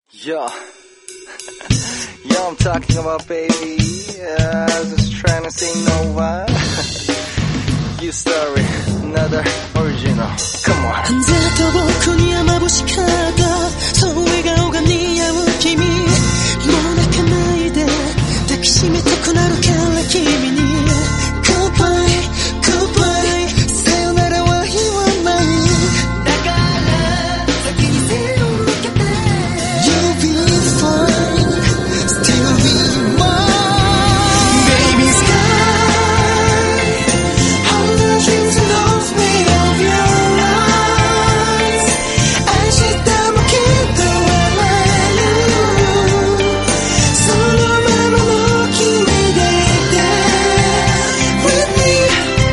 Yo, I'm talking about baby. Yeah, I was just trying to say no why. You story, another original. Come on. ずっと僕には眩しかったその笑顔が似合う君もう泣かないで抱きしめたくなるから君に Goodbye, goodbye さよならは言わないだから先に背を向けて You'll be fine Still be mine Baby sky All the dreams knows me of your eyes 明日もきっと笑えるそのままの君でいて With me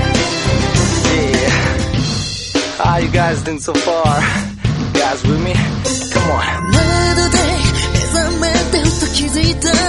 Yeah. How you guys doing so far? You guys with me? Come on. 窓で目覚めてふと気づいた